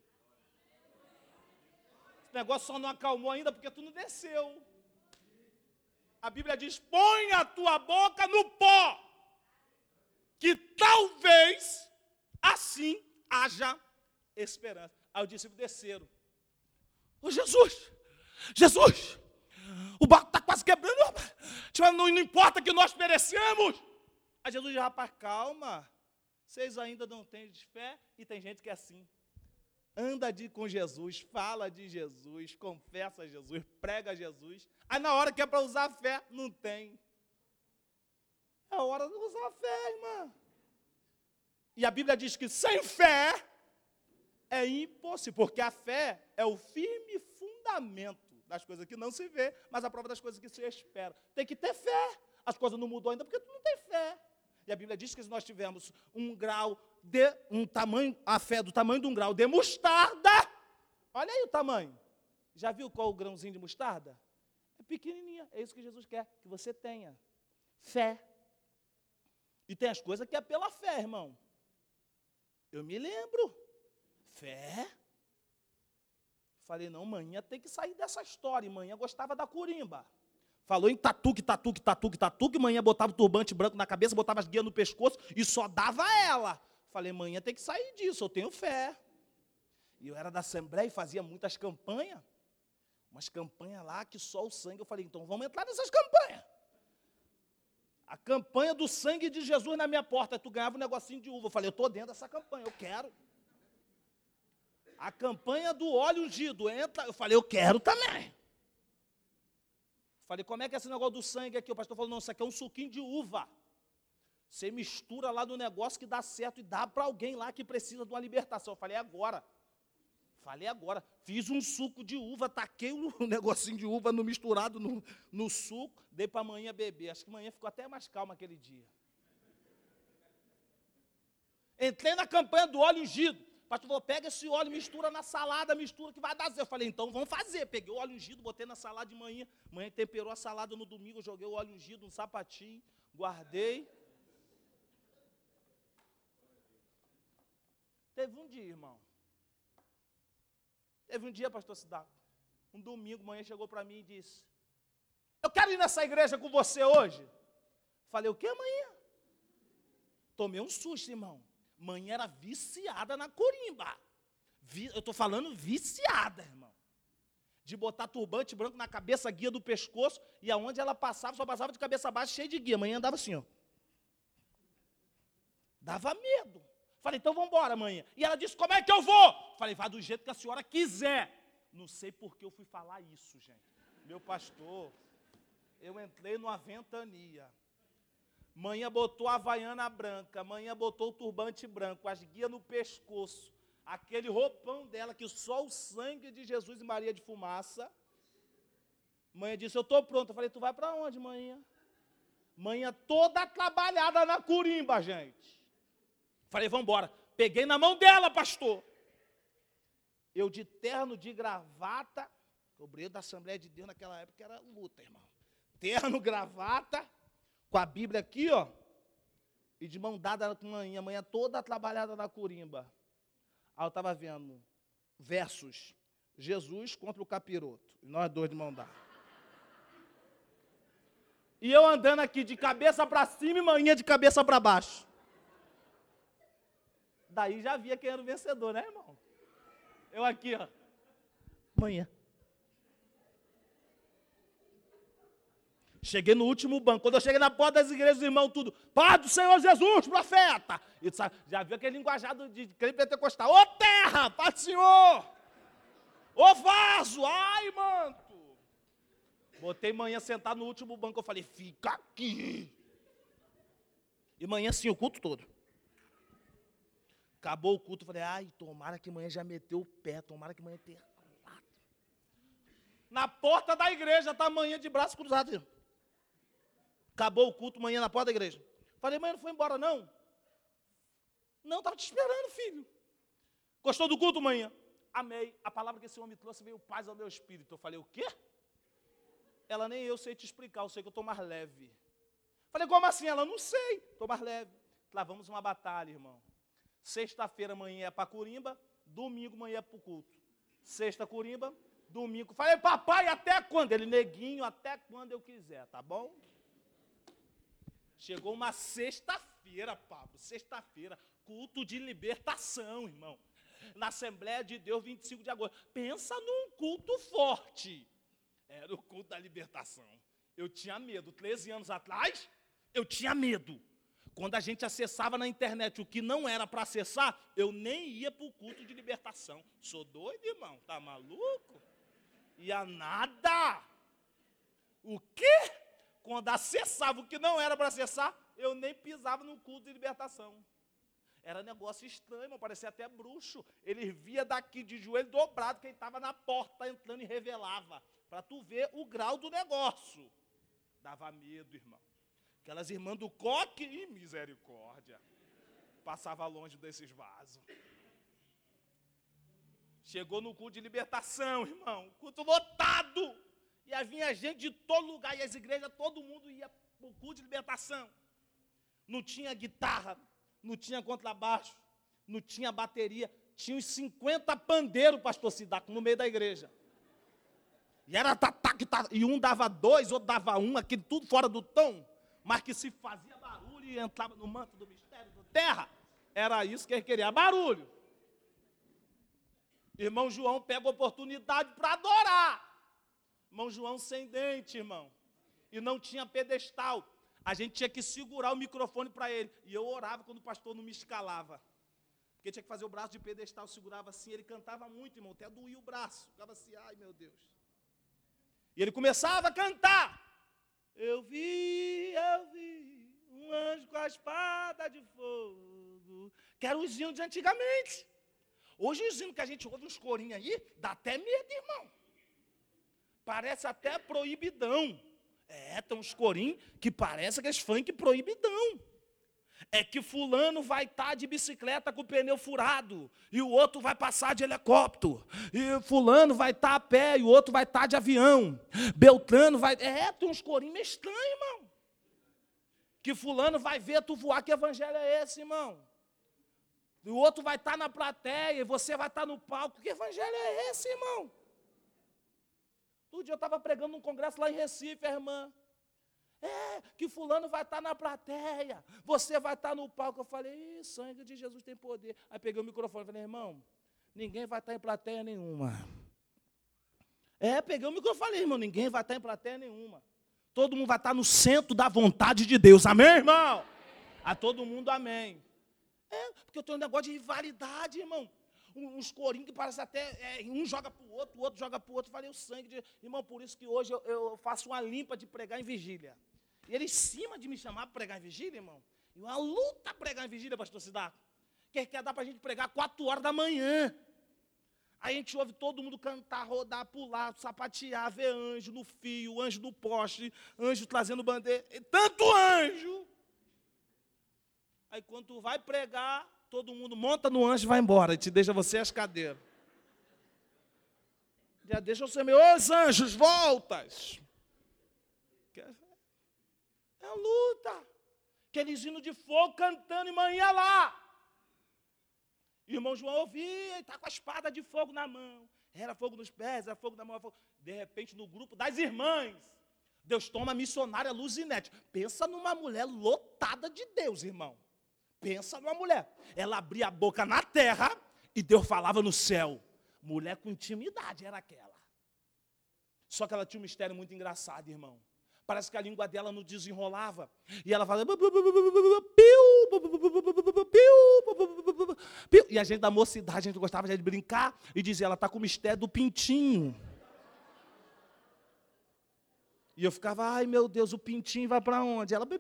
Esse negócio só não acalmou ainda porque tu não desceu. A Bíblia diz: põe a tua boca no pó, que talvez assim haja esperança. Aí os discípulos desceram. Ô Jesus, Jesus, O barco está quase quebrando. Não importa que nós perecemos. Aí Jesus diz, rapaz, calma. Vocês ainda não têm fé? E tem gente que é assim. Anda com Jesus, fala de Jesus, confessa Jesus, prega Jesus. Aí na hora que é para usar a fé, não tem. É a hora de usar a fé, irmã. E a Bíblia diz que sem fé é impossível, porque a fé é o firme fundamento das coisas que não se vê, mas a prova das coisas que se espera. Tem que ter fé. As coisas não mudou ainda porque tu não tem fé. E a Bíblia diz que se nós tivermos a fé do tamanho de um grau de mostarda, olha aí o tamanho. Já viu qual o grãozinho de mostarda? É pequenininha. É isso que Jesus quer, que você tenha. Fé. E tem as coisas que é pela fé, irmão. Eu me lembro. Fé. Falei, não, manhã tem que sair dessa história. E manhã gostava da curimba. Falou em tatuque, manhã botava o turbante branco na cabeça, botava as guias no pescoço e só dava ela. Falei, manhã tem que sair disso, eu tenho fé. E eu era da Assembleia e fazia muitas campanhas. Umas campanhas lá que só o sangue. Eu falei, então vamos entrar nessas campanhas. A campanha do sangue de Jesus na minha porta. Tu ganhava um negocinho de uva. Eu falei, eu estou dentro dessa campanha, eu quero. A campanha do óleo ungido, entra. Eu falei, eu quero também. Falei, como é que é esse negócio do sangue aqui? O pastor falou, não, isso aqui é um suquinho de uva. Você mistura lá no negócio que dá certo e dá para alguém lá que precisa de uma libertação. Eu falei, agora. Fiz um suco de uva, taquei um negocinho de uva misturado no suco, dei para a manhã beber. Acho que a manhã ficou até mais calma aquele dia. Entrei na campanha do óleo ungido. O pastor falou, pega esse óleo, mistura na salada, mistura que vai dar zero. Eu falei, então vamos fazer. Peguei o óleo ungido, botei na salada de manhã. Manhã temperou a salada no domingo, joguei o óleo ungido, um sapatinho, guardei. Teve um dia, irmão. Teve um dia, pastor Sidaco. Um domingo, manhã chegou para mim e disse, eu quero ir nessa igreja com você hoje. Falei, o que, manhã? Tomei um susto, irmão. Mãe era viciada na corimba. Eu estou falando viciada, irmão. De botar turbante branco na cabeça, guia do pescoço, e aonde ela passava, só passava de cabeça baixa, cheia de guia. Mãe andava assim, ó. Dava medo. Falei, então vamos embora, mãe. E ela disse, como é que eu vou? Falei, vai do jeito que a senhora quiser. Não sei por que eu fui falar isso, gente. Meu pastor, eu entrei numa ventania. Manhã botou a havaiana branca, manhã botou o turbante branco, as guias no pescoço, aquele roupão dela que só o sangue de Jesus e Maria de fumaça. Manhã disse, eu estou pronto. Eu falei, tu vai para onde, manhã? Manhã toda trabalhada na corimba, gente. Falei, vamos embora. Peguei na mão dela, pastor. Eu de terno, de gravata, o obreiro da Assembleia de Deus naquela época era luta, irmão. Terno, gravata, com a Bíblia aqui, ó, e de mão dada com a manhã toda trabalhada na corimba. Aí eu estava vendo versus Jesus contra o capiroto, e nós dois de mão dada. E eu andando aqui de cabeça para cima e manhã de cabeça para baixo. Daí já via quem era o vencedor, né, irmão? Eu aqui, ó, manhã. Cheguei no último banco. Quando eu cheguei na porta das igrejas, os irmãos tudo, Pai do Senhor Jesus, profeta. E já viu aquele linguajado de crente pentecostal. Ô terra, Pai do Senhor. Ô vaso, ai manto. Botei manhã sentado no último banco. Eu falei, fica aqui. E manhã sim, o culto todo. Acabou o culto. Eu falei, ai, tomara que manhã já meteu o pé. Tomara que manhã tenha. Na porta da igreja, tá manhã de braço cruzado. Acabou o culto, manhã na porta da igreja. Falei, mãe, não foi embora, não? Não, estava te esperando, filho. Gostou do culto, manhã? Amei. A palavra que esse homem me trouxe veio paz ao meu espírito. Eu falei, o quê? Ela, nem eu sei te explicar, eu sei que eu estou mais leve. Falei, como assim? Ela, não sei, estou mais leve. Travamos uma batalha, irmão. Sexta-feira, manhã é para corimba, domingo, manhã é para o culto. Sexta, corimba, domingo. Falei, papai, até quando? Ele, neguinho, até quando eu quiser, tá bom? Chegou uma sexta-feira, Pablo, sexta-feira, culto de libertação, irmão. Na Assembleia de Deus, 25 de agosto. Pensa num culto forte. Era o culto da libertação. Eu tinha medo. 13 anos atrás, eu tinha medo. Quando a gente acessava na internet o que não era para acessar, eu nem ia para o culto de libertação. Sou doido, irmão? Tá maluco? Ia nada. O quê? Quando acessava o que não era para acessar, eu nem pisava no culto de libertação. Era negócio estranho, irmão, parecia até bruxo. Ele via daqui de joelho dobrado, quem estava na porta entrando e revelava. Para tu ver o grau do negócio. Dava medo, irmão. Aquelas irmãs do coque, e misericórdia. Passava longe desses vasos. Chegou no culto de libertação, irmão. Culto lotado. E aí vinha gente de todo lugar. E as igrejas, todo mundo ia para o culto de libertação. Não tinha guitarra, não tinha contrabaixo, não tinha bateria. Tinha uns 50 pandeiros, pastor Sidaco, no meio da igreja. E era e um dava 2, outro dava 1, aquilo tudo fora do tom. Mas que se fazia barulho e entrava no manto do mistério da terra. Era isso que ele queria, barulho. Irmão João pega a oportunidade para adorar. Irmão João sem dente, irmão. E não tinha pedestal. A gente tinha que segurar o microfone para ele. E eu orava quando o pastor não me escalava. Porque tinha que fazer o braço de pedestal, segurava assim. Ele cantava muito, irmão, até doía o braço. Ficava assim, ai meu Deus. E ele começava a cantar. Eu vi um anjo com a espada de fogo. Que era os hinos de antigamente. Hoje os hinos que a gente ouve, uns corinhos aí, dá até medo, irmão. Parece até proibidão. Tem uns corinhos que parece aqueles funk proibidão. É que fulano vai estar de bicicleta com o pneu furado, e o outro vai passar de helicóptero, e fulano vai estar a pé, e o outro vai estar de avião. Beltrano vai... tem uns corinhos meio estranhos, irmão. Que fulano vai ver tu voar, que evangelho é esse, irmão? E o outro vai estar na plateia, e você vai estar no palco, que evangelho é esse, irmão? Outro dia eu estava pregando num congresso lá em Recife, a irmã. Que fulano vai estar na plateia, você vai estar no palco. Eu falei, sangue de Jesus tem poder. Aí peguei o microfone e falei, irmão, ninguém vai estar em plateia nenhuma. Peguei o microfone e falei, irmão, ninguém vai estar em plateia nenhuma. Todo mundo vai estar no centro da vontade de Deus, amém, irmão? A todo mundo, amém. Porque eu tenho um negócio de rivalidade, irmão. Uns corinhos que parecem até, um joga para o outro joga para o outro. Falei, o sangue de... Irmão, por isso que hoje eu faço uma limpa de pregar em vigília. E ele em cima de me chamar para pregar em vigília, irmão. E uma luta pregar em vigília, pastor Sidaco. Que quer dar para a gente pregar 4 horas da manhã. Aí a gente ouve todo mundo cantar, rodar, pular, sapatear, ver anjo no fio, anjo no poste, anjo trazendo bandeira. Tanto anjo. Aí quando tu vai pregar, todo mundo monta no anjo e vai embora. E te deixa você as cadeiras. Já deixa você meio, os anjos, voltas. É luta. Aqueles hinos de fogo cantando e manhã lá. E o irmão João ouvia, ele está com a espada de fogo na mão. Era fogo nos pés, era fogo na mão. Fogo. De repente, no grupo das irmãs, Deus toma a missionária Luzinete. Pensa numa mulher lotada de Deus, irmão. Pensa numa mulher. Ela abria a boca na terra e Deus falava no céu. Mulher com intimidade era aquela. Só que ela tinha um mistério muito engraçado, irmão. Parece que a língua dela não desenrolava. E ela falava... E a gente da mocidade, a gente gostava de brincar e dizia, ela está com o mistério do pintinho. E eu ficava, ai meu Deus, o pintinho vai para onde? Ela...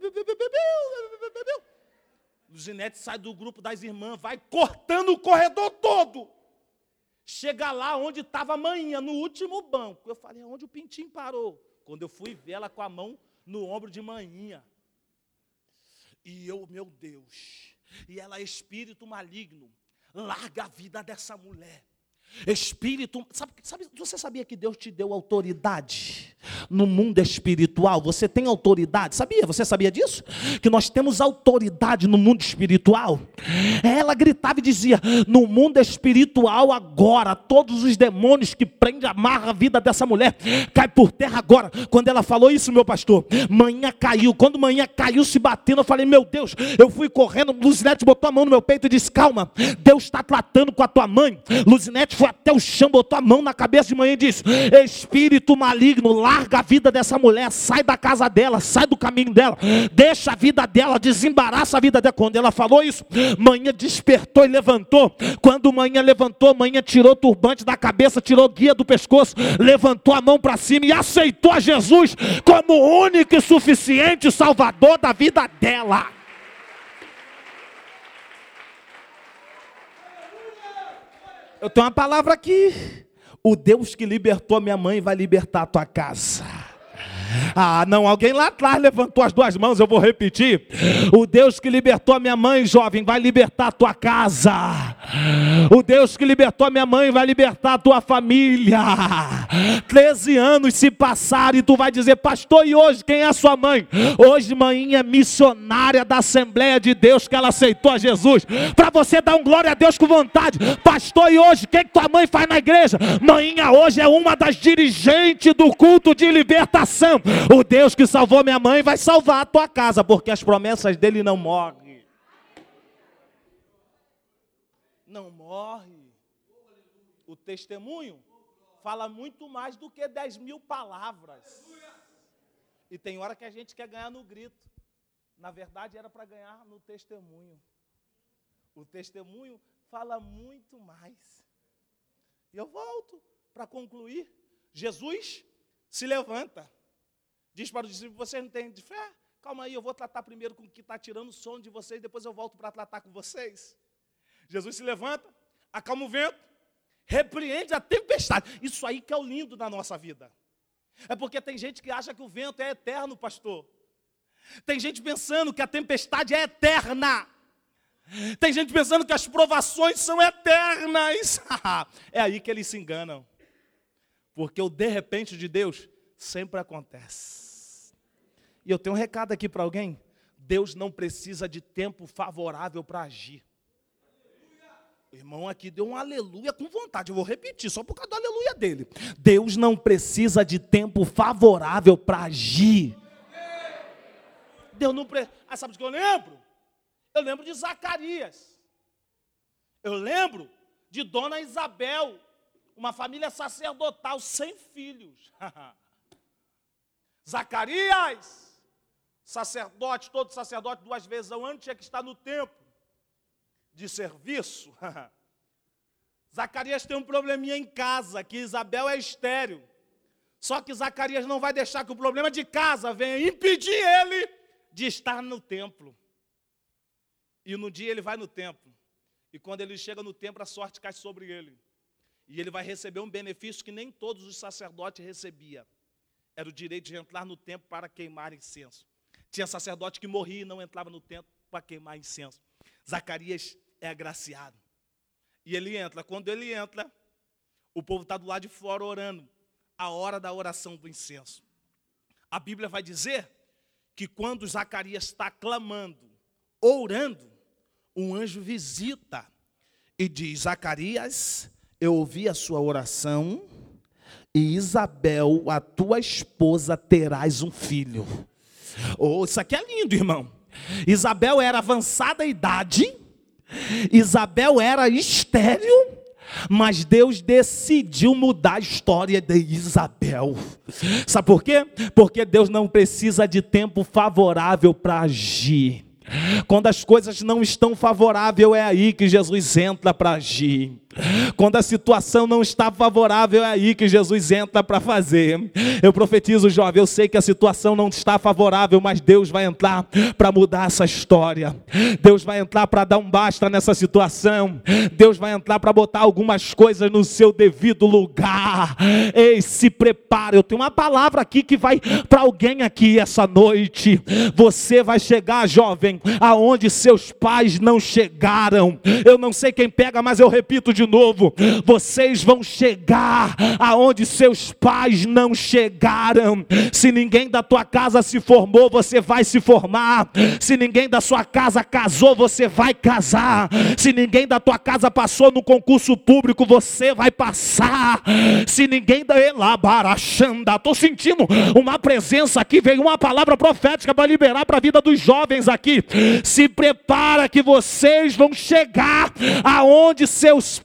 Luzinete sai do grupo das irmãs, vai cortando o corredor todo. Chega lá onde estava a manhã, no último banco. Eu falei, onde o pintinho parou? Quando eu fui ver ela com a mão no ombro de manhinha. E eu, meu Deus, e ela é espírito maligno. Larga a vida dessa mulher. Espírito, sabe, você sabia que Deus te deu autoridade no mundo espiritual? Você tem autoridade, sabia? Você sabia disso? Que nós temos autoridade no mundo espiritual? Ela gritava e dizia, no mundo espiritual agora, todos os demônios que prendem, amarram a vida dessa mulher, cai por terra agora. Quando ela falou isso, meu pastor, manhã caiu. Quando manhã caiu se batendo, eu falei, meu Deus, eu fui correndo, Luzinete botou a mão no meu peito e disse, calma, Deus está tratando com a tua mãe. Luzinete foi até o chão, botou a mão na cabeça de manhã e disse: espírito maligno, larga a vida dessa mulher, sai da casa dela, sai do caminho dela, deixa a vida dela, desembaraça a vida dela. Quando ela falou isso, manhã despertou e levantou. Quando manhã levantou, manhã tirou o turbante da cabeça, tirou guia do pescoço, levantou a mão para cima e aceitou a Jesus como o único e suficiente Salvador da vida dela. Eu tenho uma palavra aqui: o Deus que libertou a minha mãe vai libertar a tua casa. Ah, não, alguém lá atrás levantou as duas mãos, eu vou repetir. O Deus que libertou a minha mãe, jovem, vai libertar a tua casa. O Deus que libertou a minha mãe vai libertar a tua família. 13 anos se passarem e tu vai dizer: pastor, e hoje quem é a sua mãe? Hoje mãe é missionária da Assembleia de Deus, que ela aceitou a Jesus. Para você dar um glória a Deus com vontade. Pastor, e hoje quem que tua mãe faz na igreja? Mãinha hoje é uma das dirigentes do culto de libertação. O Deus que salvou minha mãe vai salvar a tua casa, porque as promessas dele não morrem. Não morre. O testemunho fala muito mais do que 10.000 palavras. E tem hora que a gente quer ganhar no grito. Na verdade era para ganhar no testemunho. O testemunho fala muito mais. E eu volto para concluir. Jesus se levanta. Diz para os discípulos: vocês não têm de fé? Calma aí, eu vou tratar primeiro com o que está tirando o sono de vocês, depois eu volto para tratar com vocês. Jesus se levanta, acalma o vento, repreende a tempestade. Isso aí que é o lindo da nossa vida. É porque tem gente que acha que o vento é eterno, pastor. Tem gente pensando que a tempestade é eterna. Tem gente pensando que as provações são eternas. É aí que eles se enganam. Porque o de repente de Deus sempre acontece. E eu tenho um recado aqui para alguém: Deus não precisa de tempo favorável para agir. O irmão aqui deu um aleluia com vontade, eu vou repetir, só por causa do aleluia dele. Deus não precisa de tempo favorável para agir. Deus não precisa. Ah, sabe o que eu lembro? Eu lembro de Zacarias. Eu lembro de Dona Isabel, uma família sacerdotal sem filhos. Zacarias, sacerdote, todo sacerdote 2 vezes ao ano tinha que estar no templo de serviço. Zacarias tem um probleminha em casa, que Isabel é estéril. Só que Zacarias não vai deixar que o problema de casa venha impedir ele de estar no templo. E no dia ele vai no templo. E quando ele chega no templo, a sorte cai sobre ele. E ele vai receber um benefício que nem todos os sacerdotes recebiam. Era o direito de entrar no templo para queimar incenso. Tinha sacerdote que morria e não entrava no templo para queimar incenso. Zacarias é agraciado. E ele entra. Quando ele entra, o povo está do lado de fora orando. A hora da oração do incenso. A Bíblia vai dizer que quando Zacarias está clamando, orando, um anjo visita e diz: Zacarias, eu ouvi a sua oração, e Isabel, a tua esposa, terás um filho. Oh, isso aqui é lindo, irmão. Isabel era avançada idade, Isabel era estéril, mas Deus decidiu mudar a história de Isabel. Sabe por quê? Porque Deus não precisa de tempo favorável para agir. Quando as coisas não estão favoráveis, é aí que Jesus entra para agir. Quando a situação não está favorável, é aí que Jesus entra para fazer. Eu profetizo, jovem, eu sei que a situação não está favorável, mas Deus vai entrar para mudar essa história. Deus vai entrar para dar um basta nessa situação. Deus vai entrar para botar algumas coisas no seu devido lugar. Ei, se prepare. Eu tenho uma palavra aqui que vai para alguém aqui essa noite. Você vai chegar, jovem, aonde seus pais não chegaram. Eu não sei quem pega, mas eu repito de novo: vocês vão chegar aonde seus pais não chegaram. Se ninguém da tua casa se formou, você vai se formar. Se ninguém da sua casa casou, você vai casar. Se ninguém da tua casa passou no concurso público, você vai passar. Se ninguém da Elabarachanda, estou sentindo uma presença aqui, veio uma palavra profética para liberar para a vida dos jovens aqui. Se prepara que vocês vão chegar aonde seus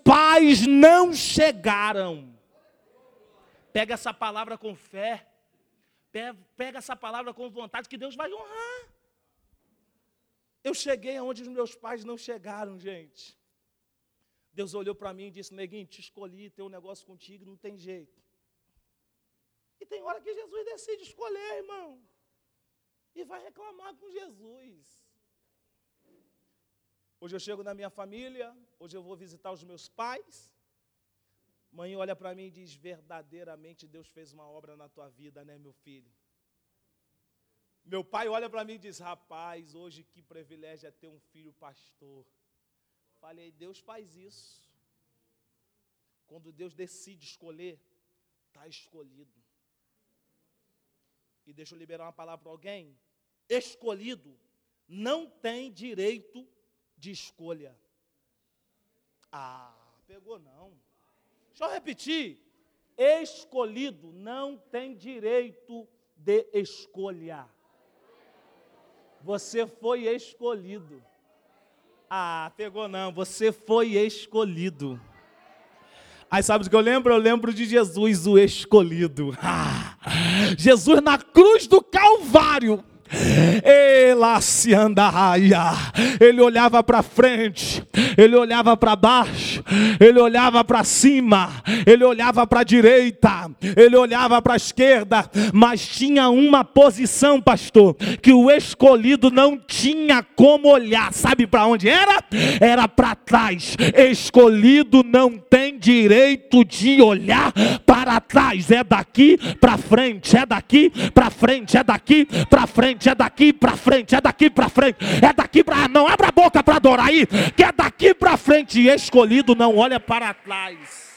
pais não chegaram. Pega essa palavra com fé. Pega essa palavra com vontade, que Deus vai honrar. Eu cheguei aonde os meus pais não chegaram, gente. Deus olhou para mim e disse: neguinho, te escolhi, tem um negócio contigo, não tem jeito. E tem hora que Jesus decide escolher, irmão. E vai reclamar com Jesus. Hoje eu chego na minha família, hoje eu vou visitar os meus pais. Mãe olha para mim e diz: verdadeiramente Deus fez uma obra na tua vida, né, meu filho? Meu pai olha para mim e diz: rapaz, hoje que privilégio é ter um filho pastor. Falei: Deus faz isso. Quando Deus decide escolher, está escolhido. E deixa eu liberar uma palavra para alguém. Escolhido não tem direito de escolha. Pegou não. Deixa eu repetir. Escolhido não tem direito de escolha. Você foi escolhido. Pegou não. Você foi escolhido. Aí sabe o que eu lembro? Eu lembro de Jesus, o escolhido. Jesus na cruz do Calvário. Ele olhava para frente, ele olhava para baixo, ele olhava para cima, ele olhava para a direita, ele olhava para a esquerda, mas tinha uma posição, pastor, que o escolhido não tinha como olhar. Sabe para onde era? Era para trás. Escolhido não tem direito de olhar para trás. É daqui para frente, é daqui para frente, é daqui para frente, é daqui para frente, é daqui para frente, é daqui para... Não abra a boca para adorar aí, que é daqui para frente. E escolhido não olha para trás.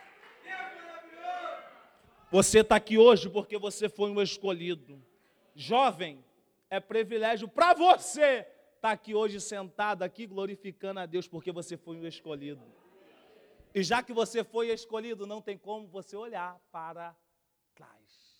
Você está aqui hoje porque você foi um escolhido. Jovem, é privilégio para você estar aqui hoje sentado aqui glorificando a Deus porque você foi um escolhido. E já que você foi escolhido, não tem como você olhar para trás.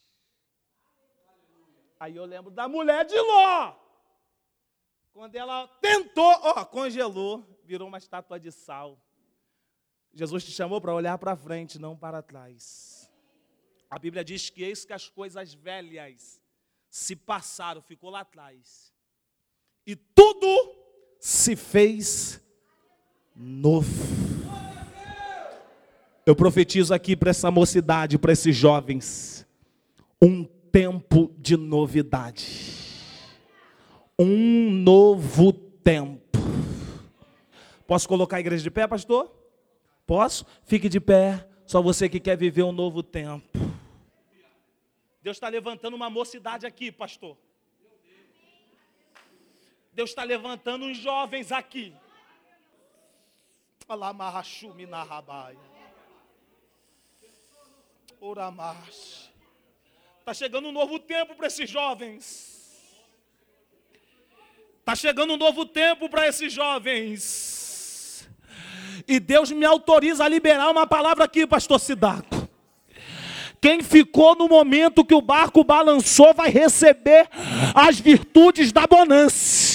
Aí eu lembro da mulher de Ló. Quando ela tentou, congelou, virou uma estátua de sal. Jesus te chamou para olhar para frente, não para trás. A Bíblia diz que eis que as coisas velhas se passaram, ficou lá atrás. E tudo se fez novo. Eu profetizo aqui para essa mocidade, para esses jovens, um tempo de novidade. Um novo tempo. Posso colocar a igreja de pé, pastor? Posso? Fique de pé. Só você que quer viver um novo tempo. Deus está levantando uma mocidade aqui, pastor. Deus está levantando uns jovens aqui. Está chegando um novo tempo para esses jovens. Está chegando um novo tempo para esses jovens. E Deus me autoriza a liberar uma palavra aqui, pastor Sidaco. Quem ficou no momento que o barco balançou vai receber as virtudes da bonança.